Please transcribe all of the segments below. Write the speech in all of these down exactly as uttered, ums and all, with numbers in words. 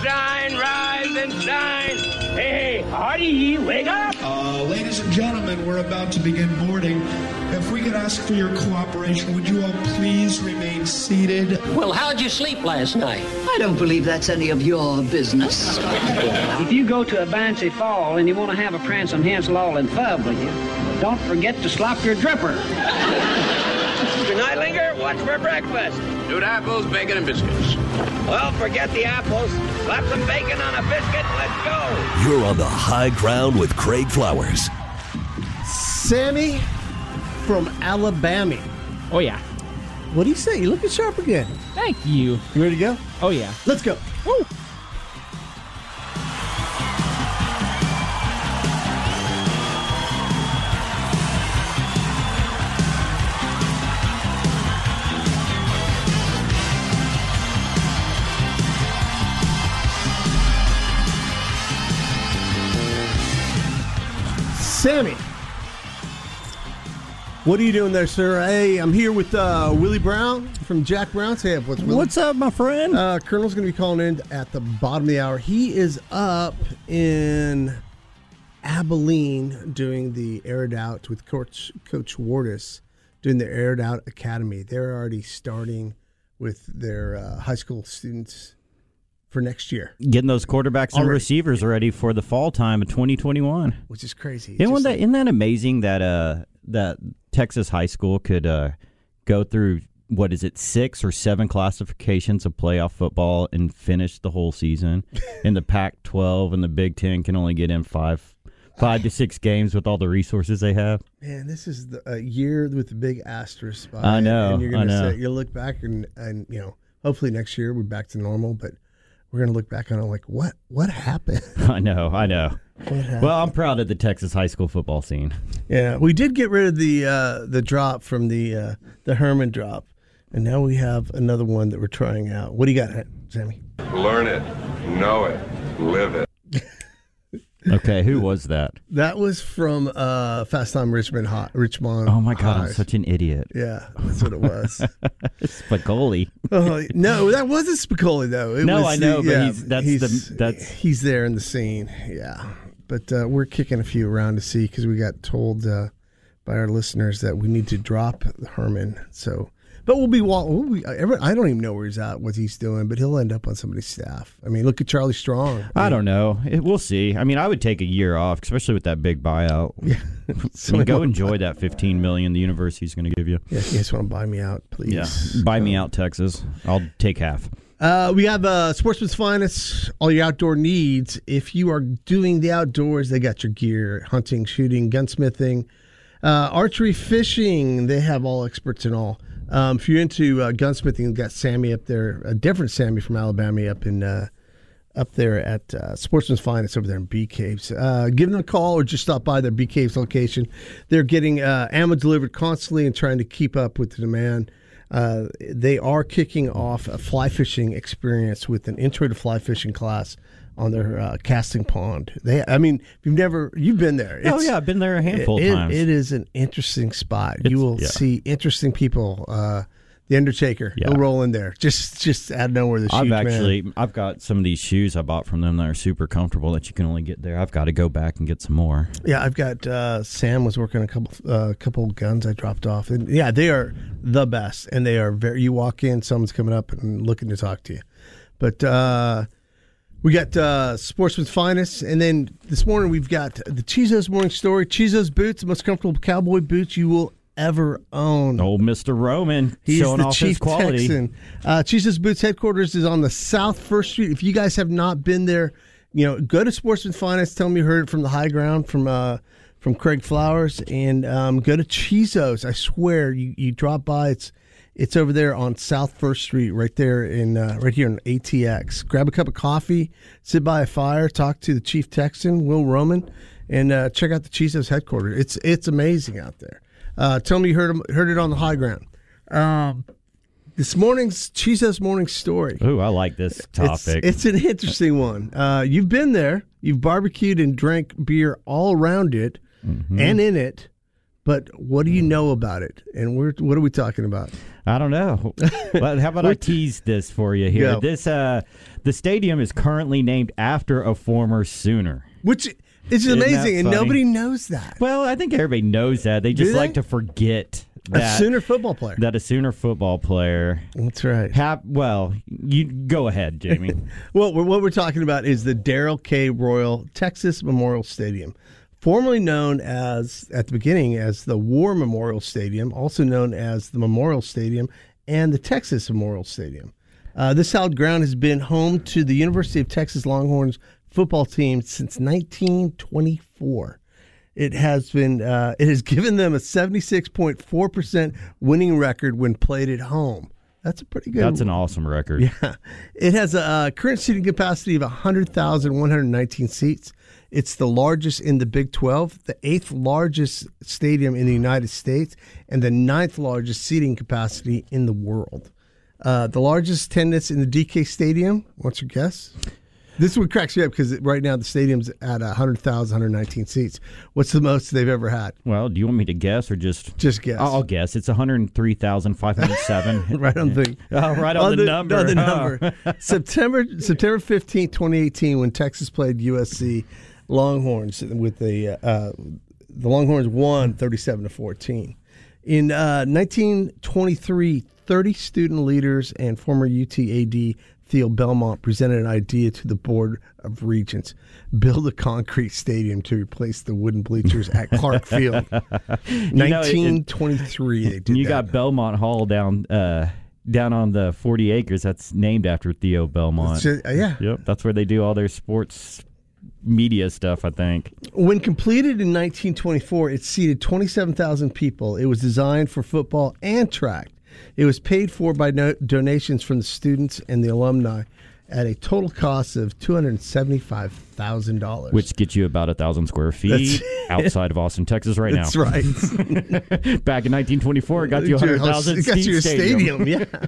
shine, rise and shine. Hey, hey, Hardy, wake up! Uh, ladies and gentlemen, we're about to begin boarding. If we could ask for your cooperation, would you all please remain seated? Well, how'd you sleep last night? I don't believe that's any of your business. If you go to a bouncy fall and you want to have a prancing Hansel all in fub with you, don't forget to slop your dripper. Mister Nightlinger, what's for breakfast? Stewed apples, bacon, and biscuits. Well, forget the apples. Slap some bacon on a biscuit and let's go. You're on the high ground with Craig Flowers. Sammy from Alabama. Oh, yeah. What do you say? You're looking sharp again. Thank you. You ready to go? Oh, yeah. Let's go. Woo. Sammy, what are you doing there, sir? Hey, I'm here with uh, Willie Brown from Jack Brown's Camp. What's, What's up, my friend? Uh, Colonel's going to be calling in at the bottom of the hour. He is up in Abilene doing the Air It Out with Coach, Coach Wardis, doing the Air It Out Academy. They're already starting with their uh, high school students for next year. Getting those quarterbacks and Already. receivers ready for the fall time of twenty twenty-one. Which is crazy. Isn't Just that, like- isn't that amazing that uh, that Texas high school could uh, go through, what is it, six or seven classifications of playoff football and finish the whole season? And the Pac twelve and the Big Ten can only get in five five to six games with all the resources they have. Man, this is the, a year with the big asterisk by I it, know, And you're I gonna know. say, you'll look back and, and, you know, hopefully next year we're back to normal, but we're going to look back on it like, what What happened? I know, I know. What happened? Well, I'm proud of the Texas high school football scene. Yeah, we did get rid of the uh, the drop from the uh, the Herman drop, and now we have another one that we're trying out. What do you got, Sammy? Learn it, know it, live it. Okay, who was that? That was from uh, Fast Time Richmond High, Richmond. Oh, my God, I'm High. such an idiot. Yeah, that's what it was. Spicoli. Oh, no, that wasn't Spicoli, though. It No, was I know, the- but yeah, he's- that's he's, the- that's- he's there in the scene, yeah. But uh, we're kicking a few around to see because we got told uh, by our listeners that we need to drop Herman. So, but we'll be, we'll be I don't even know where he's at, what he's doing, but he'll end up on somebody's staff. I mean, look at Charlie Strong. I don't know. It, we'll see. I mean, I would take a year off, especially with that big buyout. Yeah. I mean, go enjoy that fifteen million dollars the university's going to give you. Yeah, if you guys want to buy me out, please. Yeah, buy me out, Texas. I'll take half. Uh, we have uh, Sportsman's Finest, all your outdoor needs. If you are doing the outdoors, they got your gear, hunting, shooting, gunsmithing, uh, archery, fishing. They have all experts in all. Um, if you're into uh, gunsmithing, you've got Sammy up there, a different Sammy from Alabama up in uh, up there at uh, Sportsman's Finest over there in Bee Caves. Uh, give them a call or just stop by their Bee Caves location. They're getting uh, ammo delivered constantly and trying to keep up with the demand. Uh, they are kicking off a fly fishing experience with an intro to fly fishing class on their uh, casting pond. They, I mean, if you've never, you've been there. Oh, yeah, I've been there a handful it, of times. It is an interesting spot. It's- you will yeah. see interesting people. Uh, the Undertaker, Yeah. he'll roll in there. Just just out of nowhere, this I've huge actually, man. I've got some of these shoes I bought from them that are super comfortable that you can only get there. I've got to go back and get some more. Yeah, I've got uh, Sam was working on a couple uh, couple guns I dropped off, and yeah, they are the best, and they are very. You walk in, someone's coming up and looking to talk to you, but uh, we got uh, Sportsman's Finest, and then this morning we've got the Chizo's Morning Story. Chizo's boots, the most comfortable cowboy boots you will ever own. Old Mister Roman He's showing the off Chief his quality. Texan. Uh, Chizo's Boots headquarters is on the South First Street. If you guys have not been there, you know, go to Sportsman's Finest. Tell them you heard it from the high ground from uh, from Craig Flowers, and um, go to Chizo's. I swear, you, you drop by. It's it's over there on South First Street, right there in uh, right here in A T X. Grab a cup of coffee, sit by a fire, talk to the Chief Texan, Will Roman, and uh, check out the Chizo's headquarters. It's it's amazing out there. Uh, tell me you heard heard it on the high ground. Um, this morning's Chizo's Morning Story. Ooh, I like this topic. It's, it's an interesting one. Uh, you've been there. You've barbecued and drank beer all around it Mm-hmm. and in it, But what do you know about it? And we're, what are we talking about? I don't know. Well, how about I tease this for you here? Go. This uh, the stadium is currently named after a former Sooner. Which is Isn't amazing, that and funny? nobody knows that. Well, I think everybody knows that. They just Do they? like to forget A that Sooner football player. that a Sooner football player. That's right. Hap, well, you go ahead, Jamie. Well, we're, what we're talking about is the Darrell K. Royal Texas Memorial Stadium, formerly known as, at the beginning, as the War Memorial Stadium, also known as the Memorial Stadium and the Texas Memorial Stadium. Uh, this hallowed ground has been home to the University of Texas Longhorns football team since nineteen twenty-four. It has been uh, it has given them a seventy-six point four percent winning record when played at home. That's a pretty good. That's an awesome record. Yeah, it has a uh, current seating capacity of one hundred thousand one hundred nineteen seats. It's the largest in the Big twelve, the eighth largest stadium in the United States, and the ninth largest seating capacity in the world. Uh, the largest attendance in the D K Stadium. What's your guess? This is what cracks me up because right now the stadium's at one hundred thousand one hundred nineteen seats. What's the most they've ever had? Well, do you want me to guess or just Just guess. I'll guess. It's one hundred three thousand five hundred seven. Right on the Oh, right on, the, number. On the Oh. number. September September fifteenth, twenty eighteen, when Texas played U S C Longhorns with the uh, the Longhorns won thirty-seven to fourteen. In uh, nineteen twenty-three, thirty student leaders and former U T A D Theo Belmont presented an idea to the Board of Regents: build a concrete stadium to replace the wooden bleachers at Clark Field. nineteen twenty-three, they did You that. got Belmont Hall down uh, down on the forty acres. That's named after Theo Belmont. It's just- uh, yeah. Yep, that's where they do all their sports media stuff, I think. When completed in nineteen twenty-four, it seated twenty-seven thousand people. It was designed for football and track. It was paid for by no- donations from the students and the alumni at a total cost of two hundred seventy-five thousand dollars. Which gets you about a thousand square feet outside of Austin, Texas right That's now. That's right. Back in nineteen twenty-four, it got you a one hundred thousand It got seat you a stadium. stadium, yeah.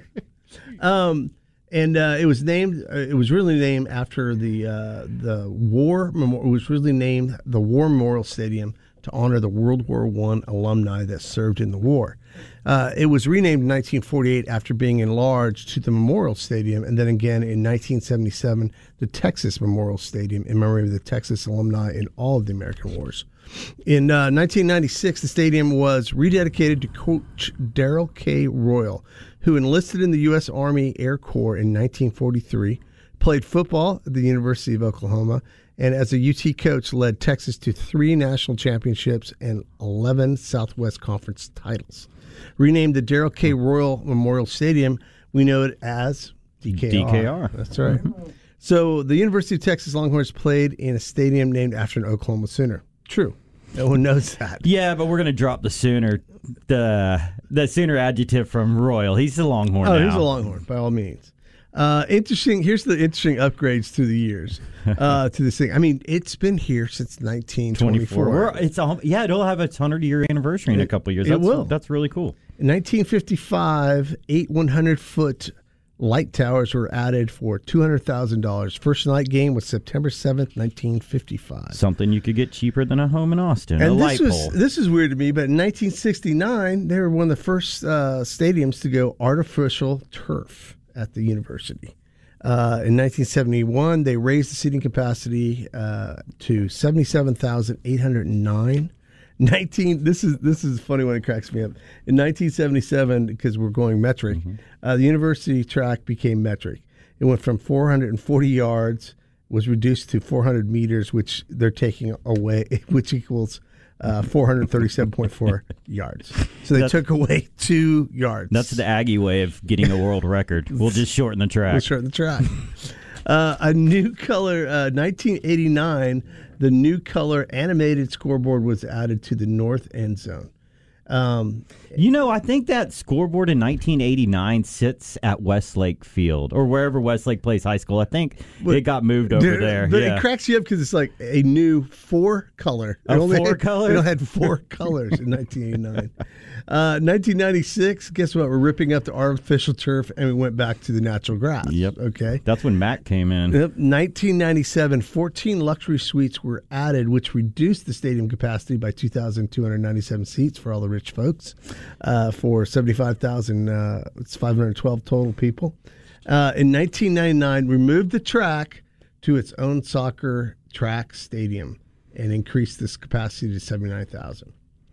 um, and uh, it was named. Uh, it was really named after the uh, the War Memorial. It was really named the War Memorial Stadium to honor the World War One alumni that served in the war. Uh, it was renamed in nineteen forty-eight after being enlarged to the Memorial Stadium, and then again in nineteen seventy-seven, the Texas Memorial Stadium in memory of the Texas alumni in all of the American wars. In uh, nineteen ninety-six, the stadium was rededicated to Coach Darrell K. Royal, who enlisted in the U S Army Air Corps in nineteen forty-three, played football at the University of Oklahoma, and as a U T coach led Texas to three national championships and eleven Southwest Conference titles. Renamed the Darrell K. Royal Memorial Stadium, we know it as D K R. D K R. That's right. So the University of Texas Longhorns played in a stadium named after an Oklahoma Sooner. True. No one knows that. Yeah, but we're going to drop the Sooner, the the Sooner adjective from Royal. He's the Longhorn Oh, now. he's a Longhorn, by all means. Uh, interesting. Here's the interesting upgrades through the years uh, to this thing. I mean, it's been here since nineteen twenty-four. We're, it's a, yeah, it'll have its hundred year anniversary in a couple of years. It That's, will. That's really cool. In nineteen fifty-five, eight hundred-foot light towers were added for two hundred thousand dollars. First night game was September seventh, nineteen fifty-five. Something you could get cheaper than a home in Austin. And a this light was pole. this is weird to me, but in nineteen sixty-nine, they were one of the first uh, stadiums to go artificial turf at the university. Uh, in nineteen seventy-one, they raised the seating capacity uh, to seventy-seven thousand eight hundred nine. nineteen This is this is funny when it cracks me up. In nineteen seventy-seven, because we're going metric, mm-hmm. uh, the university track became metric. It went from four hundred forty yards, was reduced to four hundred meters, which they're taking away, which equals uh, four hundred thirty-seven point four yards. So they that's, took away two yards. That's the Aggie way of getting a world record. We'll just shorten the track. We'll shorten the track. uh, a new color, uh, nineteen eighty-nine, the new color animated scoreboard was added to the north end zone. Um, You know, I think that scoreboard in nineteen eighty-nine sits at Westlake Field or wherever Westlake plays high school. I think it got moved over Dude, there. But yeah. it cracks you up because it's like a new four color. A It only four had, color? It only had four colors in nineteen eighty-nine. Uh, nineteen ninety-six, guess what? We're ripping up the artificial turf and we went back to the natural grass. Yep. Okay. That's when Mac came in. Yep. nineteen ninety-seven, fourteen luxury suites were added, which reduced the stadium capacity by two thousand two hundred ninety-seven seats for all the rich folks. Uh, for seventy-five thousand, uh, it's five hundred twelve total people. Uh, in nineteen ninety-nine, removed the track to its own soccer track stadium and increased this capacity to seventy-nine thousand.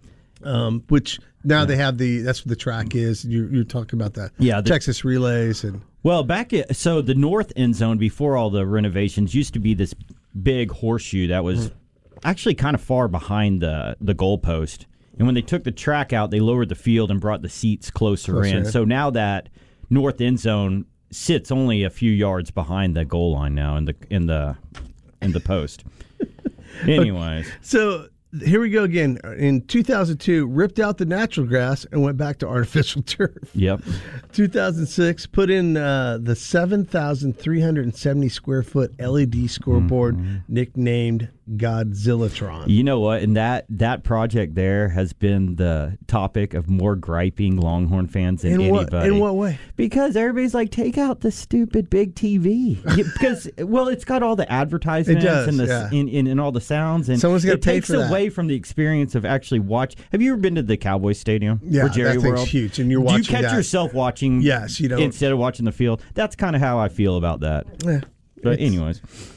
Um, which now yeah. they have the, that's what the track is. You're, you're talking about the, yeah, the Texas relays. and Well, back at, so the north end zone before all the renovations used to be this big horseshoe that was mm. actually kind of far behind the, the goalpost. And when they took the track out, they lowered the field and brought the seats closer, closer in. in. So now that north end zone sits only a few yards behind the goal line now in the in the in the post. Anyways, so here we go again. In two thousand two, ripped out the natural grass and went back to artificial turf. Yep. two thousand six, put in uh, the seven thousand three hundred seventy square foot L E D scoreboard mm-hmm. nicknamed Godzillatron. You know what? And that that project there has been the topic of more griping Longhorn fans than in anybody. What, in what way? Because everybody's like, take out the stupid big T V. Because well, it's got all the advertisements it does, and the yeah. and, and, and all the sounds, and someone's got to pay takes for that. away from the experience of actually watch. Have you ever been to the Cowboys Stadium? Yeah, or Jerry that thing's World? huge, and you're watching. Do you catch that. yourself watching? Yes, you know, instead of watching the field. That's kind of how I feel about that. Yeah. But anyways,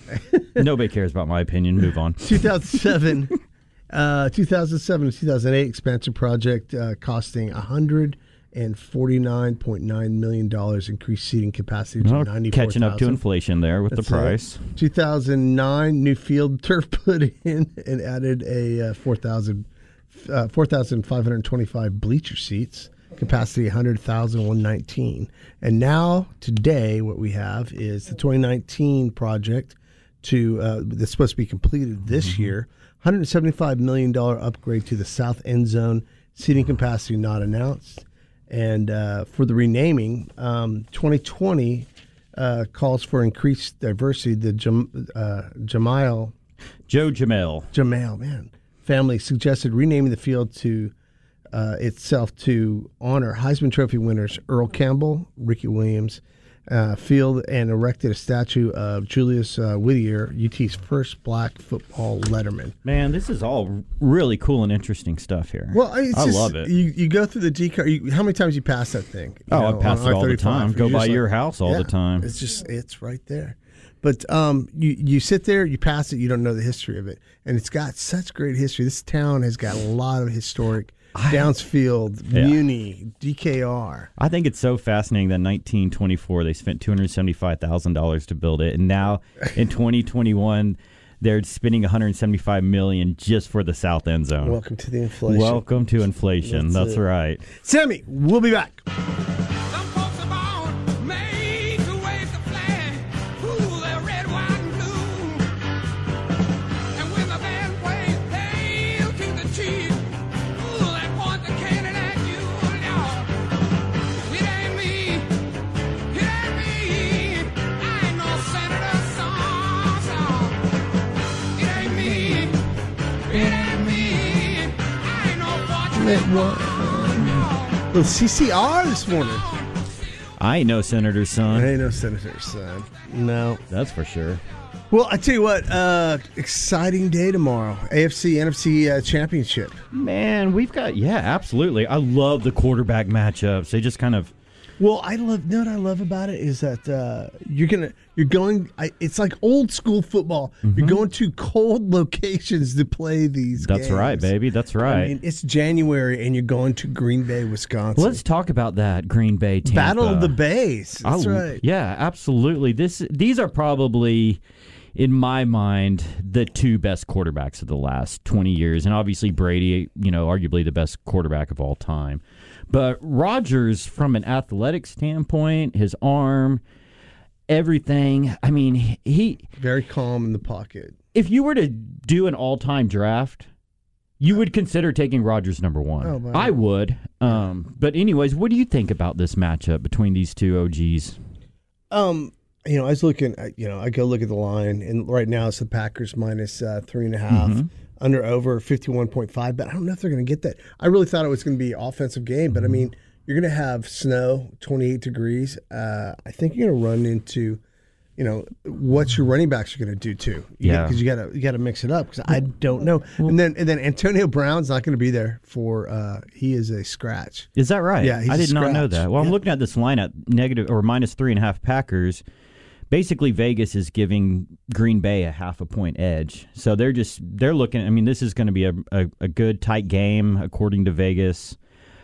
nobody cares about my opinion. Move on. two thousand seven, uh, two thousand seven to two thousand eight expansion project uh, costing one hundred forty-nine point nine million dollars, increased seating capacity to well, ninety-four thousand. Catching up to inflation there with That's the price. It. two thousand nine, new field turf put in and added a uh, four thousand, uh, four thousand five hundred twenty-five bleacher seats. Capacity one hundred thousand one hundred nineteen. And now, today, what we have is the twenty nineteen project to uh, that's supposed to be completed this mm-hmm. year. one hundred seventy-five million dollars upgrade to the south end zone. Seating capacity not announced. And uh, for the renaming, um, twenty twenty uh, calls for increased diversity. The Jam- uh, Jamail Joe Jamail Jamail, man, family suggested renaming the field to Uh, itself to honor Heisman Trophy winners Earl Campbell, Ricky Williams, uh, Field, and erected a statue of Julius uh, Whittier, U T's first black football letterman. Man, this is all really cool and interesting stuff here. Well, it's I just, love it. You, you go through the G car. You, how many times you pass that thing? You oh, know, I pass it all the time. Go by like, your house all yeah, the time. It's just it's right there. But um, you you sit there, you pass it, you don't know the history of it, and it's got such great history. This town has got a lot of historic. Downsfield, yeah. Muni, D K R. I think it's so fascinating that in nineteen twenty-four they spent two hundred seventy-five thousand dollars to build it, and now in twenty twenty-one they're spending one hundred seventy-five million dollars just for the south end zone. Welcome to the inflation. Welcome to inflation. That's, That's right. Sammy, we'll be back. Little C C R this morning. I ain't no senator's son. I ain't no senator's son. No. That's for sure. Well, I tell you what, uh, exciting day tomorrow. A F C, N F C uh, championship. Man, we've got, yeah, absolutely. I love the quarterback matchups. They just kind of. Well, I love. You know what I love about it is that uh, you're gonna you're going. I, it's like old school football. Mm-hmm. You're going to cold locations to play these. That's games. right, baby. That's right. I mean, it's January and you're going to Green Bay, Wisconsin. Let's talk about that Green Bay Tampa. Battle of the Bays. That's I, right. Yeah, absolutely. This these are probably, in my mind, the two best quarterbacks of the last twenty years, and obviously Brady, you know, arguably the best quarterback of all time. But Rodgers, from an athletic standpoint, his arm, everything, I mean, he... Very calm in the pocket. If you were to do an all-time draft, You would consider taking Rodgers number one. Oh, wow. I would. Um, but anyways, what do you think about this matchup between these two O Gs? Um, you know, I was looking. At, you know, I go look at the line, and right now it's the Packers minus uh, three and a half, mm-hmm. under over fifty one point five. But I don't know if they're going to get that. I really thought it was going to be an offensive game, but I mean, you're going to have snow, twenty eight degrees. Uh, I think you're going to run into. You know, what your running backs are going to do too. You yeah, because you got to you got to mix it up. Because I don't know. And then and then Antonio Brown's not going to be there for. Uh, he is a scratch. Is that right? Yeah, he's I did a not scratch. know that. Well, yeah. I'm looking at this line at negative or minus three and a half Packers. Basically, Vegas is giving Green Bay a half a point edge. So they're just they're looking. I mean, this is going to be a, a a good tight game according to Vegas.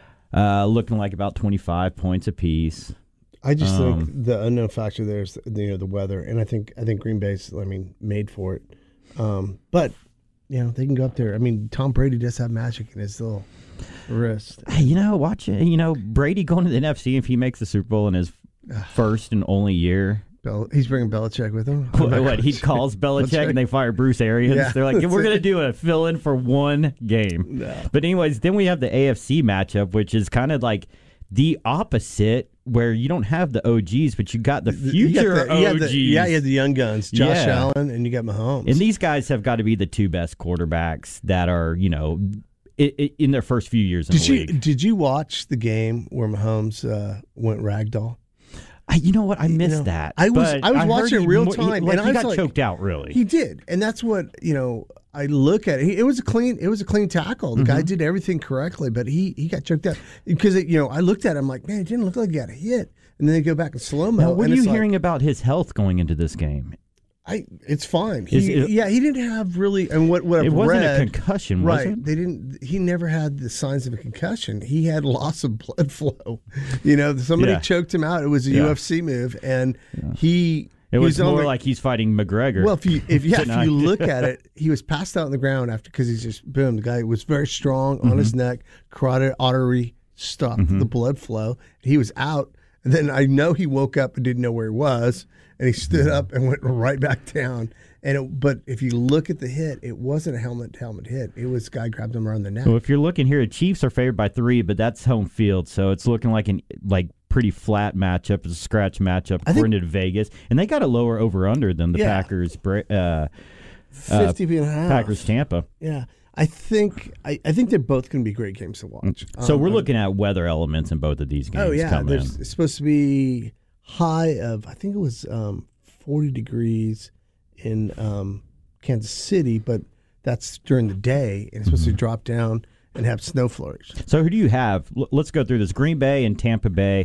Uh, looking like about twenty-five points apiece. I just Um, think the unknown factor there is the, you know the weather, and I think I think Green Bay's I mean made for it. Um, but you know they can go up there. I mean Tom Brady does have magic in his little wrist. Hey, you know, watch it. You know, Brady going to the N F C if he makes the Super Bowl in his first and only year. Bel- he's bringing Belichick with him. What, what he calls Belichick and they fire Bruce Arians. Yeah, They're like, that's we're going to it. do a fill in for one game. No. But anyways, then we have the A F C matchup, which is kind of like the opposite. Where you don't have the O Gs, but you got the future got the, you O Gs. got the, yeah, you have the young guns, Josh Yeah. Allen, and you got Mahomes. And these guys have got to be the two best quarterbacks that are, you know, i- i- in their first few years in did the you league. did you watch the game where Mahomes uh, went ragdoll? I, you know what? I missed You know, that. I was- but I was heard watching he it real mo- he- time, like, and he I was got like- choked out, really. He did, and that's what you know. I look at it. He, it was a clean. It was a clean tackle. The Mm-hmm. guy did everything correctly, but he he got choked out because it, you know I looked at him like, man, it didn't look like he got a hit. And then they go back in slow mo. Now, what and are you it's like, hearing about his health going into this game? I it's fine. Is He, it- yeah, he didn't have really. And what what I've It wasn't read, a concussion, was right? it? They didn't. He never had the signs of a concussion. He had loss of blood flow. You know, somebody Yeah. choked him out. It was a Yeah. U F C move, and he. It he was on more the- like he's fighting McGregor. Well, if you if yeah, if tonight. you look at it, he was passed out on the ground after because he's just boom. The guy was very strong on Mm-hmm. his neck, carotid artery stopped the blood flow. He was out. And then I know he woke up and didn't know where he was, and he stood Mm-hmm. up and went right back down. And it, but if you look at the hit, it wasn't a helmet to helmet hit. It was guy grabbed him around the neck. Well, if you're looking here, the Chiefs are favored by three, but that's home field, so it's looking like an like pretty flat matchup. It's a scratch matchup I think- according to Vegas, and they got a lower over under than the Yeah. Packers. Bra- Uh, Fifty and a half. Packers Tampa. Yeah, I think I, I think they're both going to be great games to watch. So Um, we're looking at weather elements in both of these games. Oh yeah, coming there's in. it's supposed to be high of I think it was um, forty degrees in um, Kansas City, but that's during the day, and it's supposed Mm-hmm. to drop down and have snow flurries. So who do you have? L- let's go through this. Green Bay and Tampa Bay.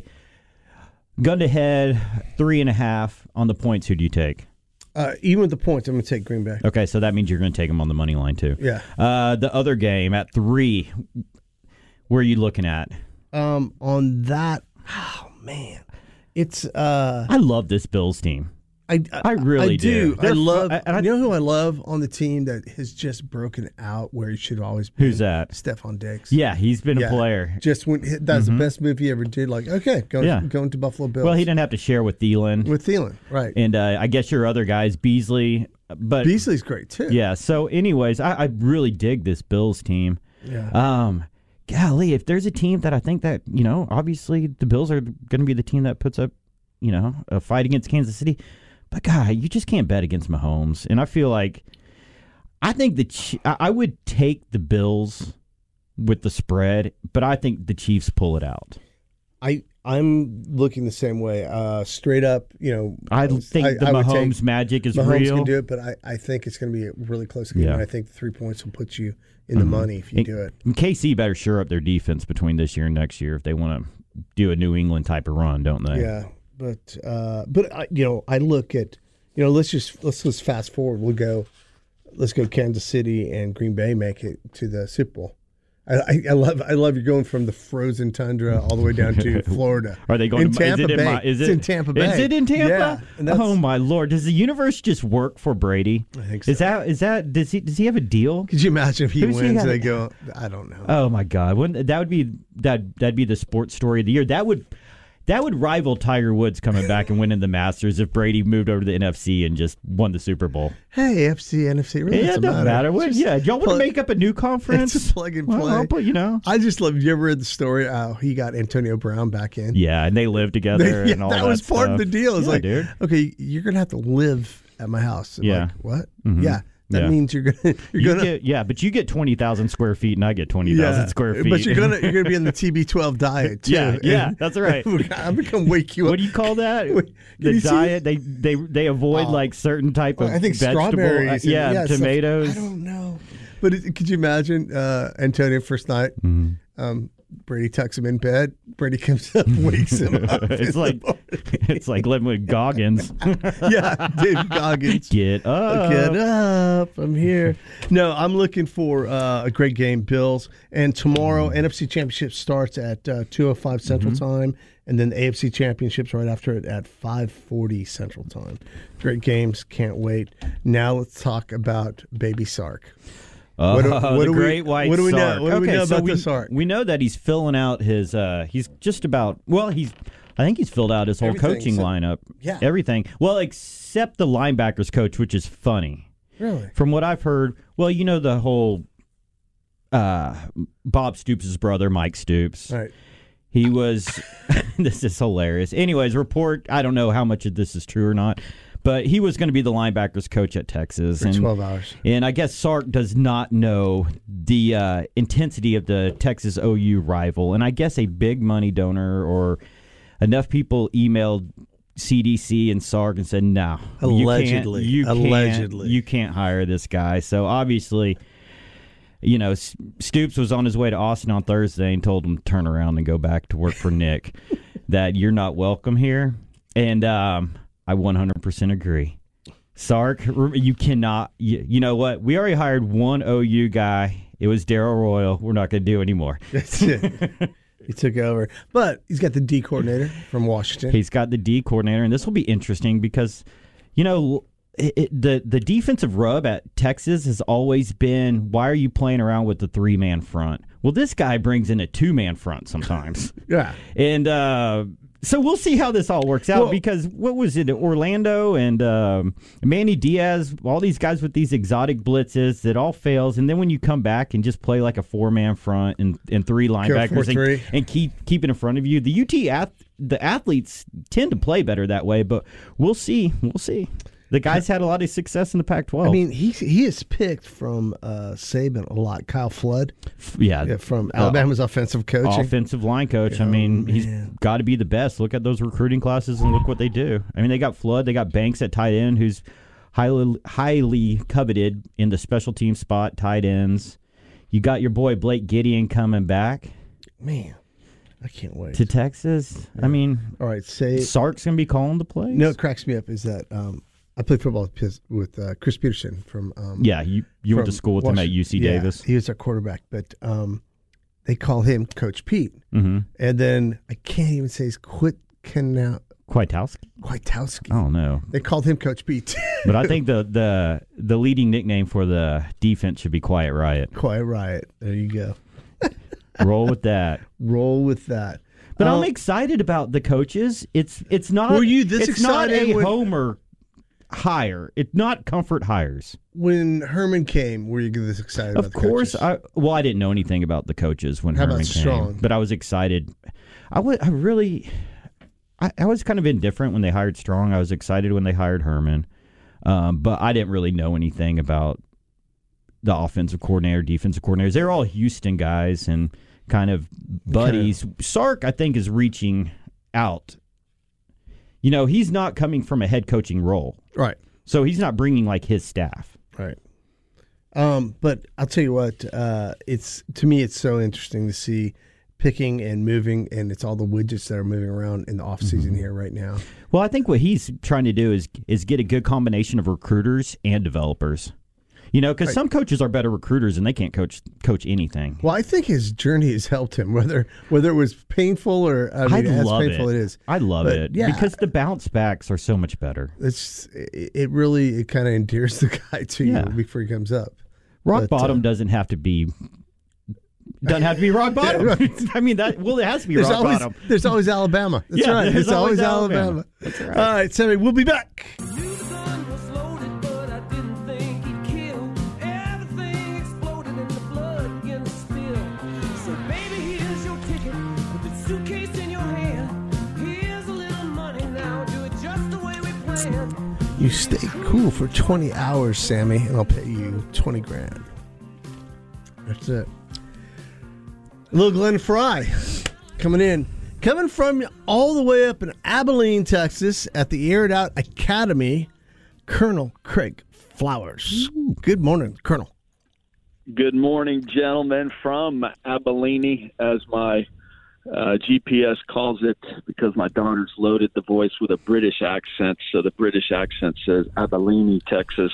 Gun to head, three and a half on the points. Who do you take? Uh, even with the points, I'm going to take Green Bay. Okay, so that means you're going to take them on the money line too. Yeah. Uh, the other game at three, where are you looking at? Um, on that, oh man, it's uh, I love this Bills team. I, I really I do. do. I They're fu- love. I- and I- you know who I love on the team that has just broken out where he should always be? Who's that? Stephon Diggs. Yeah, he's been Yeah. a player. Just when that's the best move he ever did. Like, okay, going Yeah. going to Buffalo Bills. Well, he didn't have to share with Thielen. with Thielen, right? and uh, I guess your other guys, Beasley. But Beasley's great too. yeah, so anyways, I, I really dig this Bills team. Yeah. Um, golly, if there's a team that I think that, you know, obviously the Bills are going to be the team that puts up, you know, a fight against Kansas City. But, God, you just can't bet against Mahomes. And I feel like I think the Ch- I I would take the Bills with the spread, but I think the Chiefs pull it out. I I'm looking the same way. Uh, straight up, you know. I think the I would Mahomes take- magic is Mahomes real. can do it, but I, I think it's going to be a really close game. Yeah. And I think the three points will put you in the money if you And- do it. and K C better shore up their defense between this year and next year if they want to do a New England type of run, don't they? Yeah, but uh, but I, you know, I look at you know, let's just let's just fast forward. We'll go, let's go. Kansas City and Green Bay make it to the Super Bowl. I, I, I love I love you going from the frozen tundra all the way down to Florida. Are they going in to Tampa is it in Bay? my, is it's it in Tampa Bay. Is it in Tampa? Yeah, and that's- Oh my Lord! Does the universe just work for Brady? I think Is so. that is that does he does he have a deal? Could you imagine if he Who's he wins? got? They go. I don't know. Oh my God! Wouldn't, that would be that that'd be the sports story of the year. That would that would rival Tiger Woods coming back and winning the Masters if Brady moved over to the N F C and just won the Super Bowl. Hey, F C, N F C, really yeah, doesn't it doesn't matter. matter. What, Just yeah, y'all want to plug- make up a new conference? It's a plug and play. Well, I'll put- you know. I just love. You ever read the story? How he got Antonio Brown back in? Yeah, and they live together. yeah, and all that, that was part stuff. of the deal. It's Yeah, like, dude. okay, you're gonna have to live at my house. I'm Yeah. like, what? Mhm. Yeah, that Yeah. means you're gonna you're You gonna get, yeah, but you get twenty thousand square feet, and I get twenty thousand yeah, square feet. but you're gonna you're gonna be on the T B twelve diet too. Yeah, yeah, And- that's right. I'm gonna wake you up. What do you call that? Wait, can the you see- diet they they they avoid Oh. like certain type of I think vegetable. strawberries. uh, yeah, and, stuff. tomatoes. I don't know. But it, could you imagine uh, Antonio first night? Mm-hmm. Um, Brady tucks him in bed. Brady comes up, wakes him up. it's in like the morning. it's like living with Goggins. yeah, David Goggins. Get up. Get up. I'm here. No, I'm looking for uh, a great game, Bills. And tomorrow, N F C Championship starts at uh, two oh five Central Mm-hmm. Time, and then the A F C Championships right after it at five forty Central Time. Great games. Can't wait. Now let's talk about Baby Sark. Oh, What do- what the do we- great white what do we know? Sark. What do we okay, know so about we, the Sark? we know that he's filling out his. Uh, he's just about. Well, he's. I think he's filled out his whole Everything, coaching so- lineup. Yeah. Everything. Well, except the linebackers coach, which is funny. Really? From what I've heard, well, you know the whole uh, Bob Stoops' brother, Mike Stoops. All right. He was. This is hilarious. Anyways, report. I don't know how much of this is true or not, but he was going to be the linebackers coach at Texas. For and, twelve hours. And I guess Sark does not know the uh, intensity of the Texas O U rival. And I guess a big money donor or enough people emailed C D C and Sark and said, no. Allegedly. You can't, you Allegedly. Can't, you can't hire this guy. So obviously, you know, S- Stoops was on his way to Austin on Thursday and told him to turn around and go back to work for Nick, that you're not welcome here. And um, I one hundred percent agree. Sark, you cannot, you, you know what? We already hired one O U guy. It was Darryl Royal. We're not going to do anymore. That's it. He took over. But he's got the D coordinator from Washington. He's got the D coordinator, and this will be interesting because, you know, it, it, the the defensive rub at Texas has always been, why are you playing around with the three-man front? Well, this guy brings in a two-man front sometimes. Yeah. And uh, so we'll see how this all works out Well- because what was it, Orlando and um, Manny Diaz, all these guys with these exotic blitzes, that all fails. And then when you come back and just play like a four-man front and, and three linebackers four three. and, and keep keep it in front of you, the U T ath- the athletes tend to play better that way. But we'll see. We'll see. The guy's had a lot of success in the Pac twelve. I mean, he he is picked from uh, Saban a lot. Kyle Flood, yeah, yeah, from Uh, Alabama's offensive coaching. offensive line coach. I Oh, mean, he's man. got to be the best. Look at those recruiting classes and look what they do. I mean, they got Flood, they got Banks at tight end, who's highly highly coveted in the special team spot, tight ends. You got your boy Blake Gideon coming back Man, I can't wait. to Texas. I mean, All right, say Sark's gonna be calling the plays. no. What cracks me up is that um, I played football with, Pis- with uh, Chris Peterson from um, Yeah, you you went to from school with him at Washington. U C Yeah, Davis. he was our quarterback, but um, they call him Coach Pete. Mm-hmm. And then I can't even say his quit Kwiatkowski. Kwiatkowski? Kwiatkowski. Oh no. They called him Coach Pete. But I think the, the the leading nickname for the defense should be Quiet Riot. Quiet Riot. There you go. Roll with that. Roll with that. But Uh, I'm excited about the coaches. It's it's not. Were you this it's not excited a when- homer hire. It's not comfort hires. when Herman came, were you this excited Of about the course, coaches? I well, I didn't know anything about the coaches when How about Herman came, Strong? but I was excited. I was I really, I, I was kind of indifferent when they hired Strong. I was excited when they hired Herman, um, but I didn't really know anything about the offensive coordinator, defensive coordinators. They're all Houston guys and kind of buddies. Sark, I think, is reaching out. You know, he's not coming from a head coaching role, Right. so he's not bringing like his staff. Right. Um, but I'll tell you what, uh, it's to me, it's so interesting to see picking and moving, and it's all the widgets that are moving around in the off season Mm-hmm. here right now. Well, I think what he's trying to do is is get a good combination of recruiters and developers. You know, because Right. some coaches are better recruiters and they can't coach coach anything. Well, I think his journey has helped him, whether whether it was painful or I mean, as love painful it. it is. I love But, it yeah. because the bounce backs are so much better. It's it, it really it kind of endears the guy to Yeah. you before he comes up. Rock But, bottom uh, doesn't have to be doesn't have to be rock bottom. I mean, that well, it has to be there's rock always, bottom. There's always Alabama. That's yeah, right. There's It's always, always Alabama. Alabama. That's right. All right, Sammy, we'll be back. You stay cool for twenty hours, Sammy, and I'll pay you twenty grand. That's it. A little Glenn Fry coming in. Coming from all the way up in Abilene, Texas, at the Air It Out Academy, Colonel Craig Flowers. Ooh. Good morning, Colonel. Good morning, gentlemen, from Abilene, as my uh, G P S calls it, because my daughter's loaded the voice with a British accent, so the British accent says Abilene, Texas.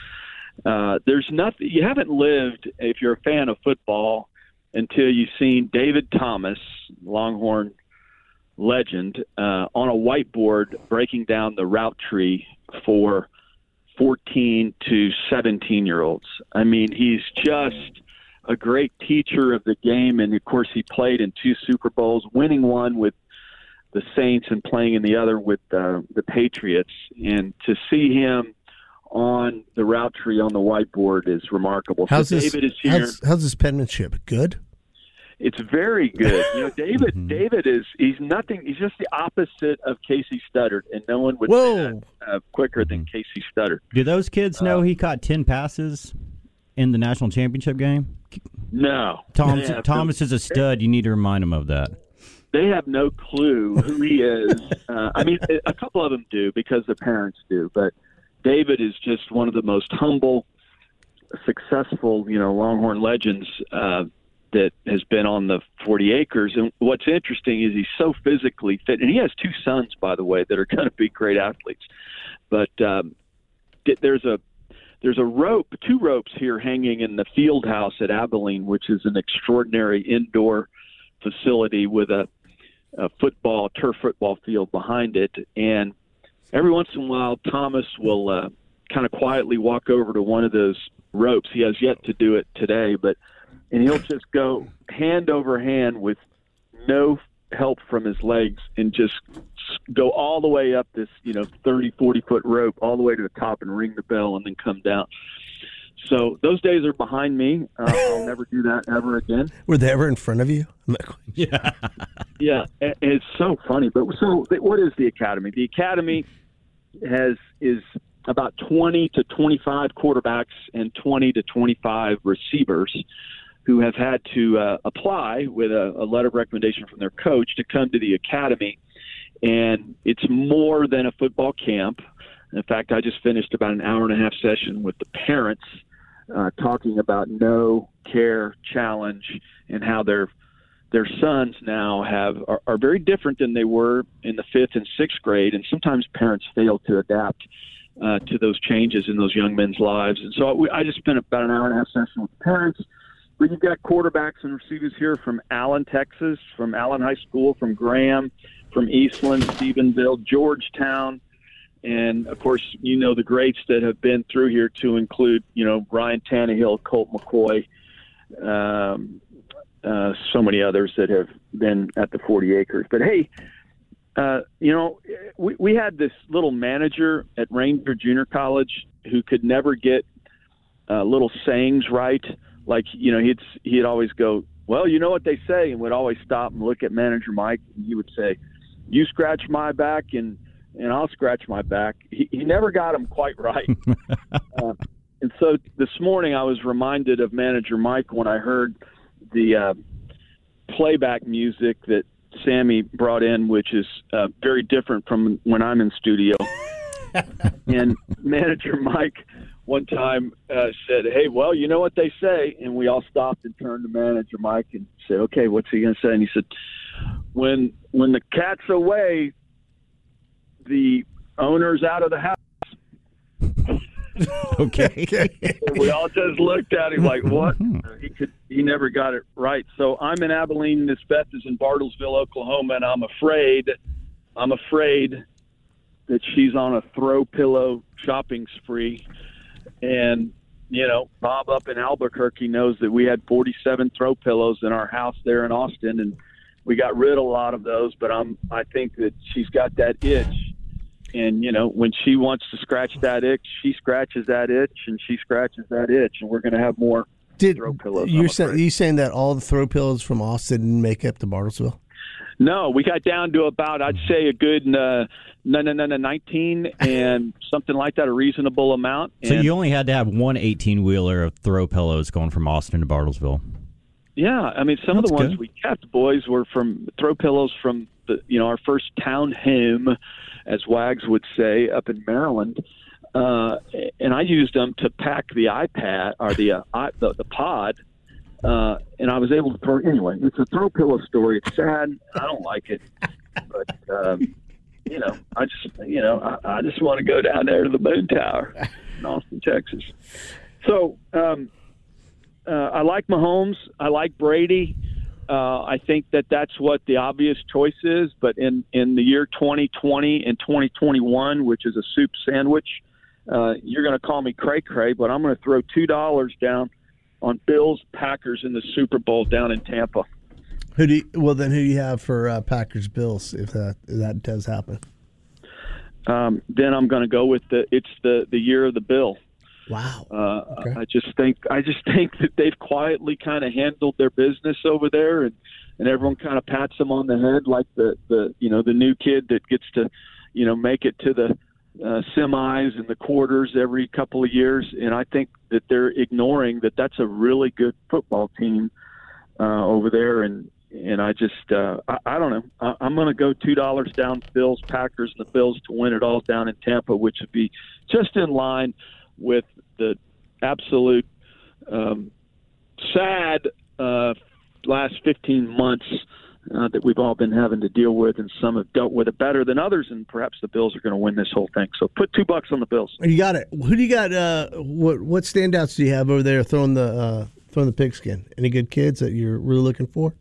Uh, there's nothing, you haven't lived, if you're a fan of football, until you've seen David Thomas, Longhorn legend, uh, on a whiteboard breaking down the route tree for fourteen to seventeen-year-olds. I mean, he's just a great teacher of the game, and, of course, he played in two Super Bowls, winning one with the Saints and playing in the other with uh, the Patriots. And to see him on the route tree on the whiteboard is remarkable. How's so this, David is here. How's, how's his penmanship? Good? It's very good. You know, David. Mm-hmm. David is he's nothing. He's just the opposite of Casey Studdard, and no one would Whoa. say that uh, quicker than Casey Studdard. Do those kids know uh, he caught ten passes in the national championship game? No. Thomas, Yeah, Thomas is a stud. You need to remind him of that. They have no clue who he is. uh, I mean, a couple of them do because the parents do, but David is just one of the most humble, successful, you know, Longhorn legends uh, that has been on the forty acres. And what's interesting is he's so physically fit, and he has two sons, by the way, that are going to be great athletes. But um, there's a there's a rope, two ropes here hanging in the field house at Abilene, which is an extraordinary indoor facility with a, a football, turf football field behind it. And every once in a while, Thomas will uh, kind of quietly walk over to one of those ropes. He has yet to do it today, but and he'll just go hand over hand with no help from his legs and just go all the way up this, you know, thirty, forty foot rope all the way to the top and ring the bell and then come down. So those days are behind me. Uh, I'll never do that ever again. Were they ever in front of you? Yeah. Yeah, it's so funny. But so what is the Academy? The Academy has is about twenty to twenty-five quarterbacks and twenty to twenty-five receivers who have had to uh, apply with a, a letter of recommendation from their coach to come to the Academy. And it's more than a football camp. In fact, I just finished about an hour and a half session with the parents uh, talking about no, care, challenge, and how their their sons now have are, are very different than they were in the fifth and sixth grade. And sometimes parents fail to adapt uh, to those changes in those young men's lives. And so I, I just spent about an hour and a half session with the parents. But you've got quarterbacks and receivers here from Allen, Texas, from Allen High School, from Graham, from Eastland, Stephenville, Georgetown, and, of course, you know the greats that have been through here to include, you know, Ryan Tannehill, Colt McCoy, um, uh, so many others that have been at the forty acres. But, hey, uh, you know, we, we had this little manager at Ranger Junior College who could never get uh, little sayings right. Like, you know, he'd he'd always go, well, you know what they say, and would always stop and look at Manager Mike, and he would say, you scratch my back, and, and I'll scratch my back. He, he never got him quite right. uh, and so this morning I was reminded of Manager Mike when I heard the uh, playback music that Sammy brought in, which is uh, very different from when I'm in studio. And Manager Mike one time uh, said, hey, well, you know what they say. And we all stopped and turned to Manager Mike and said, okay, what's he going to say? And he said, when when the cat's away, the owner's out of the house. Okay. And we all just looked at him like, what? He could. He never got it right. So I'm in Abilene. Miss Beth is in Bartlesville, Oklahoma, and I'm afraid, I'm afraid that she's on a throw pillow shopping spree. And you know, Bob up in Albuquerque knows that we had forty-seven throw pillows in our house there in Austin, and we got rid of a lot of those. But I'm, I think that she's got that itch, and you know, when she wants to scratch that itch, she scratches that itch, and she scratches that itch, and we're going to have more Did, throw pillows. You're saying, you saying that all the throw pillows from Austin make up to Bartlesville? No, we got down to about, I'd say, a good uh, no, no, no, no, nineteen and something like that, a reasonable amount. So and, you only had to have one eighteen-wheeler of throw pillows going from Austin to Bartlesville. Yeah, I mean, some That's of the ones good. we kept, boys, were from throw pillows from the, you know, our first town home, as Wags would say, up in Maryland. Uh, and I used them to pack the iPad or the uh, I, the, the pod. Uh, and I was able to throw anyway. It's a throw pillow story. It's sad. I don't like it, but um, you know, I just you know I, I just want to go down there to the Moon Tower in Austin, Texas. So um, uh, I like Mahomes. I like Brady. Uh, I think that that's what the obvious choice is. But in in the year twenty twenty and twenty twenty-one, which is a soup sandwich, uh, you're going to call me cray cray, but I'm going to throw two dollars down on Bills Packers in the Super Bowl down in Tampa. Who do you, well then who do you have for uh, Packers Bills if that if that does happen? Um, then I'm going to go with the it's the, the year of the Bill. Wow. Uh, okay. I just think I just think that they've quietly kind of handled their business over there, and, and everyone kind of pats them on the head like the, the you know the new kid that gets to you know make it to the Uh, semis and the quarters every couple of years, and I think that they're ignoring that that's a really good football team uh, over there, and and I just uh, I, I don't know I, I'm going to go two dollars down Bills Packers and the Bills to win it all down in Tampa, which would be just in line with the absolute um, sad uh, last fifteen months Uh, that we've all been having to deal with, and some have dealt with it better than others, and perhaps the Bills are going to win this whole thing. So put two bucks on the Bills. You got it. Who do you got? Uh, what what standouts do you have over there throwing the uh, throwing the pigskin? Any good kids that you're really looking for?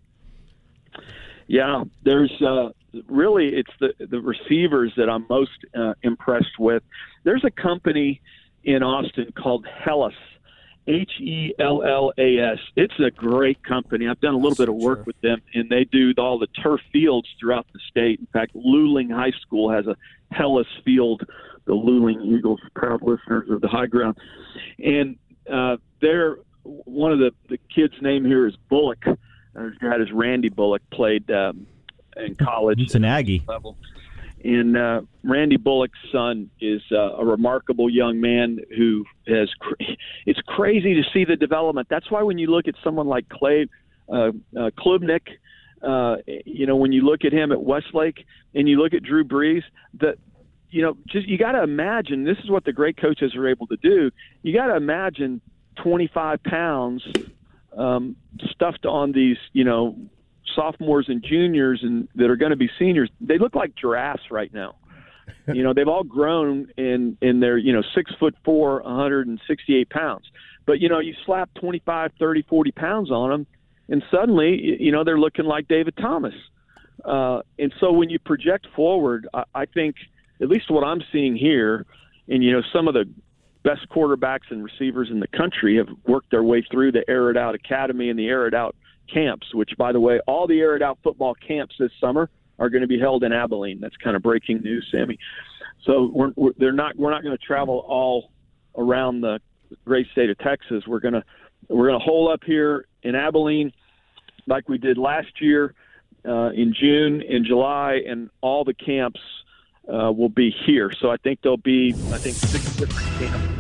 Yeah, there's uh, really it's the the receivers that I'm most uh, impressed with. There's a company in Austin called Hellas. H E L L A S. It's a great company. I've done a little bit of work with them, and they do all the turf fields throughout the state. In fact, Luling High School has a Hellas field, the Luling Eagles, proud listeners of the High Ground. And uh, they're one of the, the kids' name here is Bullock. Uh, his dad is Randy Bullock, played um, in college. It's an Aggie. Level. And uh, Randy Bullock's son is uh, a remarkable young man who has cr- – it's crazy to see the development. That's why when you look at someone like Clay uh, uh, Klubnik, uh, you know, when you look at him at Westlake and you look at Drew Brees, that, you know, just you got to imagine – this is what the great coaches are able to do. You got to imagine twenty-five pounds um, stuffed on these, you know, sophomores and juniors and that are going to be seniors. They look like giraffes right now. You know, they've all grown in, in their, you know, six foot four, one hundred sixty-eight pounds. But, you know, you slap twenty-five, thirty, forty pounds on them and suddenly, you know, they're looking like David Thomas. Uh, and so when you project forward, I, I think at least what I'm seeing here, and, you know, some of the best quarterbacks and receivers in the country have worked their way through the Air It Out Academy and the Air It Out camps, which, by the way, all the Air It Out football camps this summer are going to be held in Abilene. That's kind of breaking news, Sammy. So we're, we're they're not we're not going to travel all around the great state of Texas. We're gonna we're gonna hole up here in Abilene, like we did last year uh, in June, in July, and all the camps uh, will be here. So I think there'll be I think six different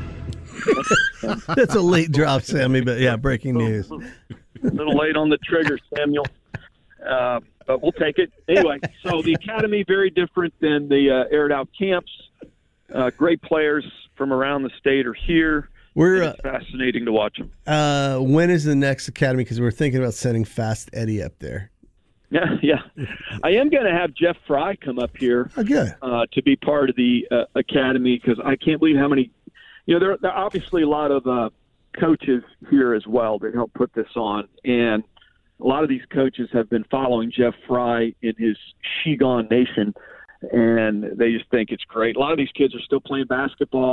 camps. That's a late drop, Sammy, but yeah, breaking news. A little late on the trigger, Samuel, uh, but we'll take it. Anyway, so the academy, very different than the uh, Air It Out camps. Uh, great players from around the state are here. We're it's uh, fascinating to watch them. Uh, when is the next academy? Because we're thinking about sending Fast Eddie up there. Yeah, yeah. I am going to have Jeff Fry come up here oh, good. Uh, to be part of the uh, academy because I can't believe how many – you know, there, there are obviously a lot of uh, – coaches here as well that help put this on, and a lot of these coaches have been following Jeff Fry in his Shigon Nation, and they just think it's great. A lot of these kids are still playing basketball,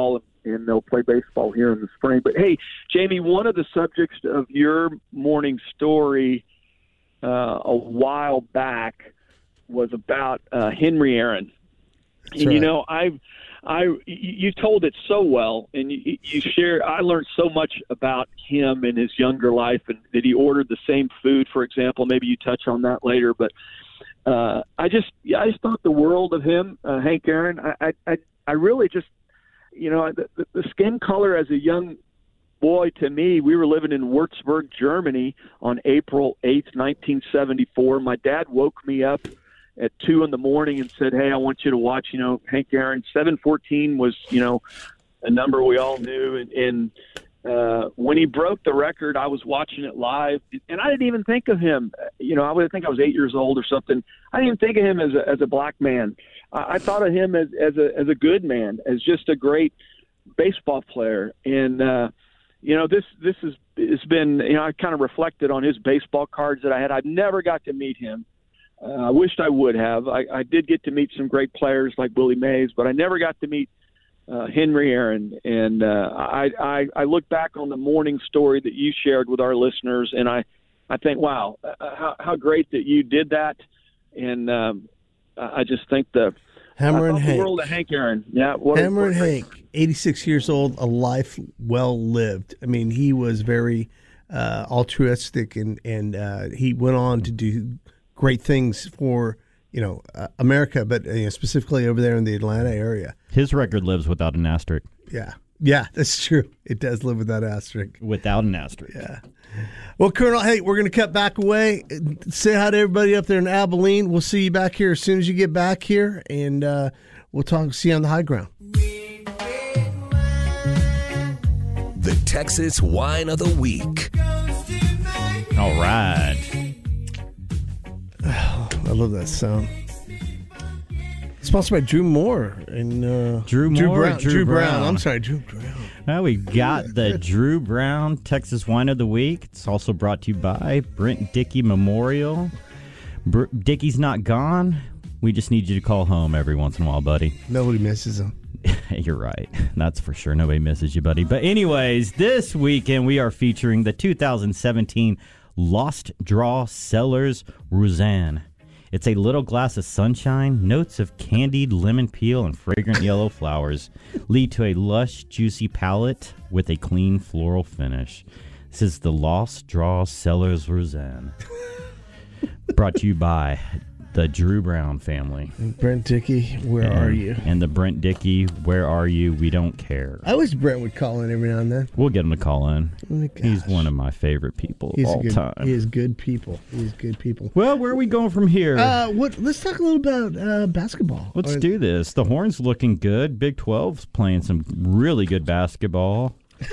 and they'll play baseball here in the spring. But, hey, Jamie, one of the subjects of your morning story uh, a while back was about uh, Henry Aaron. That's and, right. you know, I've I you told it so well, and you, you share. I learned so much about him and his younger life, and that he ordered the same food, for example. Maybe you touch on that later, but uh, I just I just thought the world of him, uh, Hank Aaron. I, I I really just you know the, the, the skin color as a young boy to me. We were living in Würzburg, Germany, on April eighth, nineteen seventy-four. My dad woke me up at two in the morning and said, "Hey, I want you to watch, you know, Hank Aaron." seven fourteen was, you know, a number we all knew. And, and uh, when he broke the record, I was watching it live, and I didn't even think of him. You know, I would think I was eight years old or something. I didn't even think of him as a, as a black man. I, I thought of him as, as a, as a good man, as just a great baseball player. And, uh, you know, this, this is, it's been, you know, I kind of reflected on his baseball cards that I had. I've never got to meet him. Uh, I wished I would have. I, I did get to meet some great players like Willie Mays, but I never got to meet uh, Henry Aaron. And uh, I, I, I look back on the morning story that you shared with our listeners, and I, I think, wow, uh, how, how great that you did that. And um, I just think the Hammer and the Hank. world of Hank Aaron. Yeah, what Hammer a, and Hank, eighty-six years old, a life well lived. I mean, he was very uh, altruistic, and and uh, he went on to do great things for, you know, uh, America, but you know, specifically over there in the Atlanta area. His record lives without an asterisk. Yeah. Yeah, that's true. It does live without asterisk. Without an asterisk. Yeah. Well, Colonel, hey, we're going to cut back away. Say hi to everybody up there in Abilene. We'll see you back here as soon as you get back here, and uh, we'll talk. See you on the high ground. The Texas Wine of the Week. All right. Oh, I love that sound. Sponsored by Drew Moore and uh, Drew Moore, Drew Brown. Drew Drew Brown. Brown. I'm sorry, Drew Brown. Now we got the Drew Brown Texas Wine of the Week. It's also brought to you by Brent Dickey Memorial. Br- Dickey's not gone. We just need you to call home every once in a while, buddy. Nobody misses him. You're right. That's for sure. Nobody misses you, buddy. But anyways, this weekend we are featuring the two thousand seventeen Lost Draw Cellars Roseanne. It's a little glass of sunshine, notes of candied lemon peel and fragrant yellow flowers lead to a lush, juicy palate with a clean floral finish. This is the Lost Draw Cellars Roseanne. Brought to you by the Drew Brown family. And Brent Dickey, where and, are you? And the Brent Dickey, where are you? We don't care. I wish Brent would call in every now and then. We'll get him to call in. Oh, he's one of my favorite people He's of all good, time. He is good people. He's good people. Well, where are we going from here? Uh, what? Let's talk a little about uh, basketball. Let's or, do this. The Horns looking good. Big twelve's playing some really good basketball.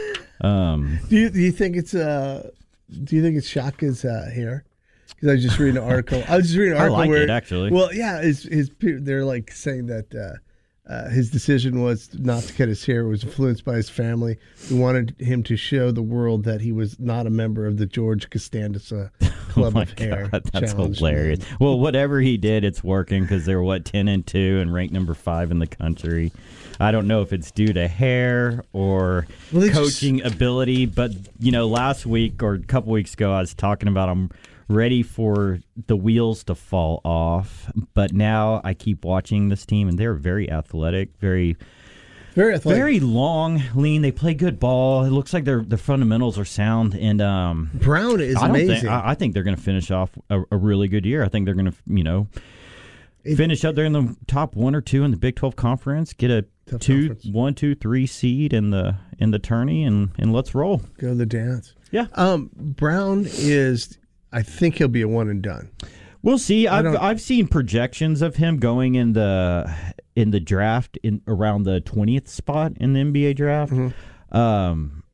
Um, do you do you think it's uh do you think it's Shaka's uh, hair? Because I was just reading an article. I was just reading an article I like where it, actually. Well, yeah, his his they're like saying that uh, uh, his decision was not to cut his hair was influenced by his family, who wanted him to show the world that he was not a member of the George Costanza Club oh my of Hair. God, that's Challenge. hilarious. Well, whatever he did, it's working because they're what ten and two and ranked number five in the country. I don't know if it's due to hair or well, coaching just... ability, but you know, last week or a couple weeks ago, I was talking about them. Ready for the wheels to fall off, but now I keep watching this team, and they're very athletic, very, very athletic, very long, lean. They play good ball. It looks like their their fundamentals are sound. And um, Brown is I don't amazing. Think, I, I think they're going to finish off a, a really good year. I think they're going to, you know, it, finish up there in the top one or two in the Big twelve conference. Get a two, conference. one, two, three seed in the in the tourney, and and let's roll. Go to the dance. Yeah. Um, Brown is. I think he'll be a one and done. We'll see. I've I've seen projections of him going in the in the draft in around the twentieth spot in the N B A draft. Mm-hmm. Um,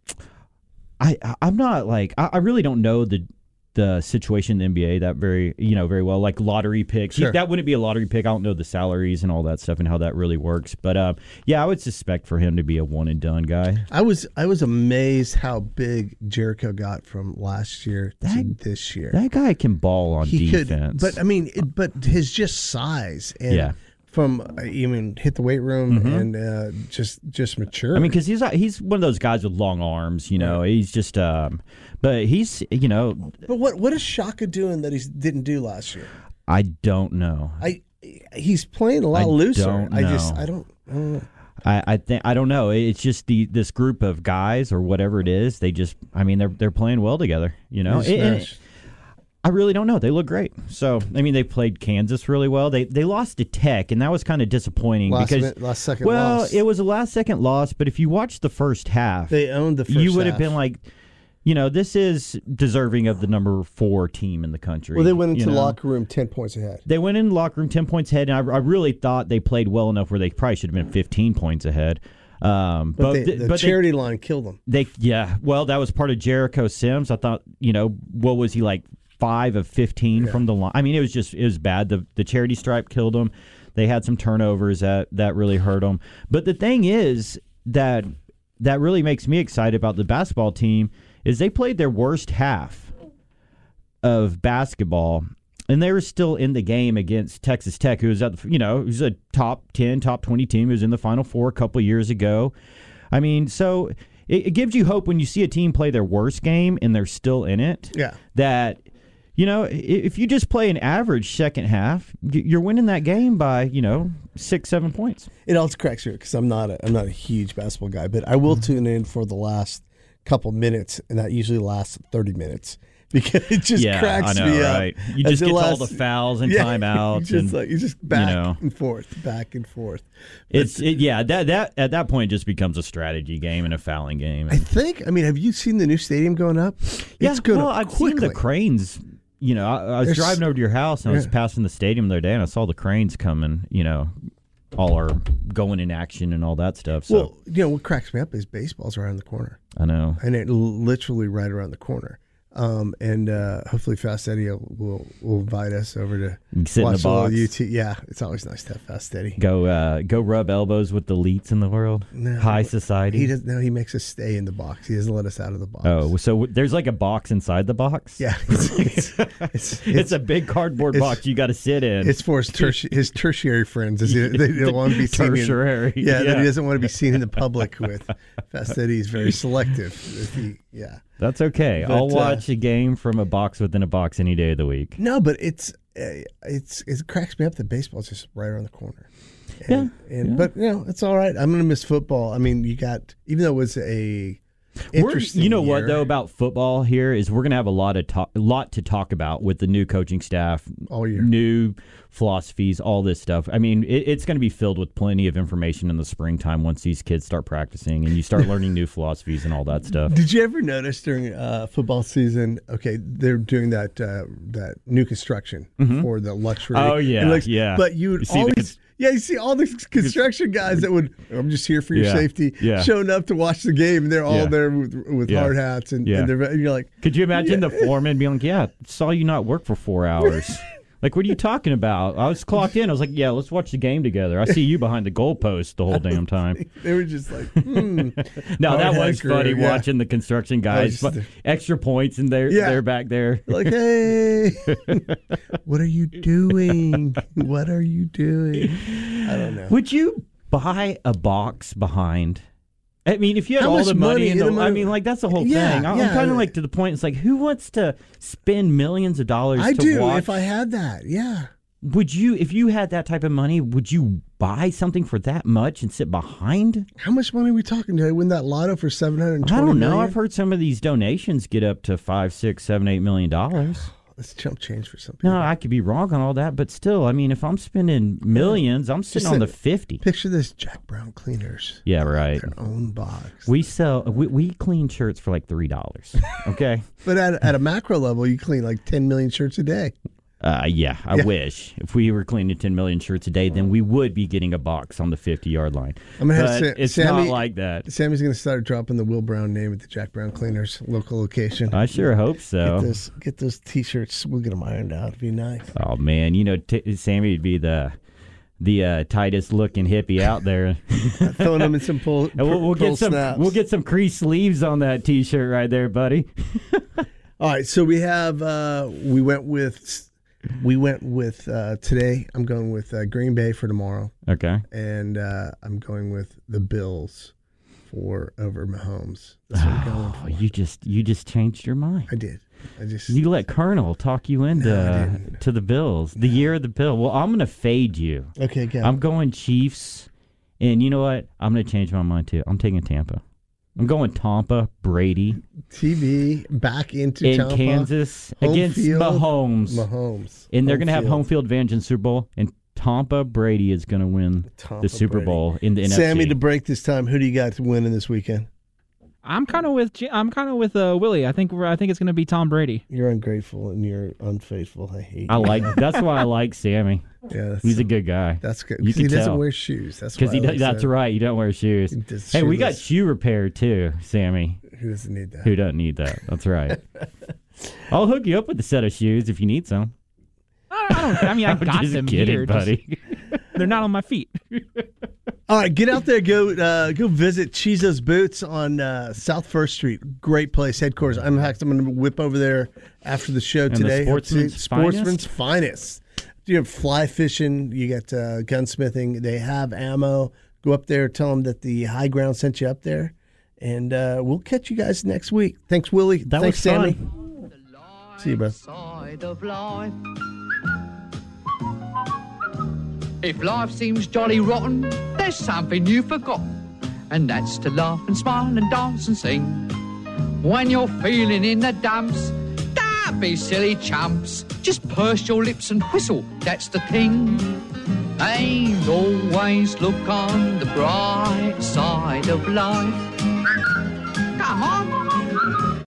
I I'm not like I, I really don't know the the situation in the N B A that very you know very well, like lottery picks. Sure. He, that wouldn't be a lottery pick. I don't know the salaries and all that stuff and how that really works. But um, yeah, I would suspect for him to be a one and done guy. I was I was amazed how big Jericho got from last year that, to this year. That guy can ball on he defense. Could, but I mean, it, but his just size and yeah. from uh, even hit the weight room Mm-hmm. and uh, just just mature. I mean, because he's he's one of those guys with long arms, you know. Right. He's just, um, but he's, you know. But what what is Shaka doing that he didn't do last year? I don't know. I he's playing a lot I looser. Don't know. I just I don't. I don't know. I, I think I don't know. It's just the this group of guys or whatever it is. They just, I mean, they're they're playing well together. You know, it, it, I really don't know. They look great. So I mean, they played Kansas really well. They they lost to Tech, and that was kind of disappointing last because minute, last second. Well, loss. it was a last second loss, but if you watch the first half, they owned the first you would half. have been like, you know, this is deserving of the number four team in the country. Well, they went into the locker room ten points ahead. They went in the locker room ten points ahead, and I, I really thought they played well enough where they probably should have been fifteen points ahead. Um, but, but they, th- the but charity they, line killed them. They yeah, well, that was part of Jericho Sims. I thought, you know, what was he like five of fifteen yeah. from the line? I mean, it was just it was bad. The the charity stripe killed them. They had some turnovers that that really hurt them. But the thing is that that really makes me excited about the basketball team is they played their worst half of basketball. And they were still in the game against Texas Tech, who was at the, you know, who's a top ten, top twenty team, who was in the Final Four a couple of years ago. I mean, so it, it gives you hope when you see a team play their worst game and they're still in it. Yeah. That, you know, if you just play an average second half, you're winning that game by, you know, six, seven points. It also cracks me because I'm not a, I'm not a huge basketball guy, but I will mm-hmm. tune in for the last couple minutes, and that usually lasts thirty minutes. Because it just yeah, cracks I know, me right? up. You just get last, all the fouls and yeah, timeouts, you just and like you just back you know, and forth, back and forth. But it's it, yeah, that that at that point it just becomes a strategy game and a fouling game. I think. I mean, have you seen the new stadium going up? Yeah, it's going well, up I've quickly. seen the cranes. You know, I, I was There's, driving over to your house and I was yeah. passing the stadium the other day, and I saw the cranes coming. You know, all are going in action and all that stuff. So, well, you know what cracks me up is baseball's around the corner. I know, and it literally right around the corner. Um, and uh, hopefully Fast Eddie will, will, will invite us over to sit watch in the box. U T. Yeah, it's always nice to have Fast Eddie. Go uh, go rub elbows with the elites in the world. No, High society. He doesn't. No, he makes us stay in the box. He doesn't let us out of the box. Oh, so there's like a box inside the box? Yeah, it's it's, it's, it's, it's a big cardboard box you got to sit in. It's for his, terti- his tertiary friends. He, they don't want to be seen tertiary. In, yeah, yeah. that he doesn't want to be seen in the public with. Fast Eddie's very selective. He, yeah. That's okay. But, I'll watch uh, a game from a box within a box any day of the week. No, but it's uh, it's it cracks me up that baseball's just right around the corner. And, yeah, and yeah. But you know, it's all right. I'm going to miss football. I mean, you got even though it was a we're, interesting you know year, what though about football here is we're going to have a lot of talk, a lot to talk about with the new coaching staff, all year, new philosophies, all this stuff. I mean, it, it's going to be filled with plenty of information in the springtime once these kids start practicing and you start learning new philosophies and all that stuff. Did you ever notice during uh, football season? Okay, they're doing that uh, that new construction mm-hmm. for the luxury. Oh yeah, looks, yeah. But you would you always. Yeah, you see all these construction guys that would, I'm just here for your yeah, safety, yeah. showing up to watch the game, and they're all yeah. there with, with yeah. hard hats, and, yeah. and, they're, and you're like... Could you imagine yeah. the foreman being like, yeah, saw you not work for four hours. Like, what are you talking about? I was clocked in. I was like, yeah, let's watch the game together. I see you behind the goalpost the whole damn time. They were just like, hmm. No, that was hacker, funny yeah. watching the construction guys. Just, extra points, and they're, yeah. they're back there. Like, hey, what are you doing? What are you doing? I don't know. Would you buy a box behind... I mean, if you had How all much the money, money in the, in the I mean, like that's the whole yeah, thing. I'm yeah. kind of like to the point. It's like, who wants to spend millions of dollars? I to do watch? if I had that. Yeah. Would you, if you had that type of money, would you buy something for that much and sit behind? How much money are we talking? Did I win that lotto for seven hundred twenty I don't know. million? I've heard some of these donations get up to five, six, seven, eight million dollars. That's chump change for some people. No, I could be wrong on all that, but still, I mean, if I'm spending millions, I'm sitting Just on a- the fifty. Picture this: Jack Brown Cleaners. Yeah, right. Their own box. We sell, we, we clean shirts for like three dollars. Okay. But at at a macro level, you clean like ten million shirts a day. Uh, yeah, I Yeah. wish. If we were cleaning ten million shirts a day, then we would be getting a box on the fifty-yard line. I'm gonna have But Sa- it's Sammy, not like that. Sammy's going to start dropping the Will Brown name at the Jack Brown Cleaners local location. I sure hope so. Get those, get those T-shirts. We'll get them ironed out. It'd be nice. Oh, man. You know, t- Sammy would be the the uh, tightest looking hippie out there. Throwing them in some pull, And we'll, we'll pull get some snaps. we'll get some crease sleeves on that T-shirt right there, buddy. All right, so we have uh, we went with We went with uh, today. I'm going with uh, Green Bay for tomorrow. Okay. And uh, I'm going with the Bills for over Mahomes. That's what I'm going Oh, for. you just you just changed your mind. I did. I just You let Colonel talk you into No, I uh, didn't. to the Bills. The year of the Bill. Well, I'm going to fade you. Okay, go. I'm going Chiefs. And you know what? I'm going to change my mind, too. I'm taking Tampa. I'm going Tampa, Brady. T V back into in Tampa. Kansas Home against field. Mahomes. Mahomes. And they're Home going to have field. home field advantage in the Super Bowl. And Tampa Brady is going to win Tampa the Super Brady. Bowl in the Sammy, N F C. to break this time, who do you got to win in this weekend? I'm kind of with J- I'm kind of with uh, Willie. I think we're, I think it's going to be Tom Brady. You're ungrateful and you're unfaithful. I hate. I you. like. That's why I like Sammy. Yeah, that's, He's a good guy. That's good. You Because he can doesn't tell. wear shoes. That's Because why he I does, like that's Sammy. right. You don't wear shoes. does Hey, we got shoeless. shoe repair too, Sammy. Who doesn't need that? Who doesn't need that? That's right. I'll hook you up with a set of shoes if you need some. I don't. I mean, I I'm got just them kidding, here. just- buddy. they're not on my feet. All right, get out there. Go uh, go visit Chizo's Boots on uh, South First Street. Great place, headquarters. I'm, in fact, I'm going to whip over there after the show And the today. Sportsman's Sportsman's finest. You have fly fishing. You got uh, gunsmithing. They have ammo. Go up there. Tell them that the High Ground sent you up there. And uh, we'll catch you guys next week. Thanks, Willie. That Thanks, was Sammy. fun. See you, bro. Side of life. If life seems jolly rotten, there's something you forgot, and that's to laugh and smile and dance and sing. When you're feeling in the dumps, don't be silly chumps. Just purse your lips and whistle, that's the thing. And always look on the bright side of life. Come on.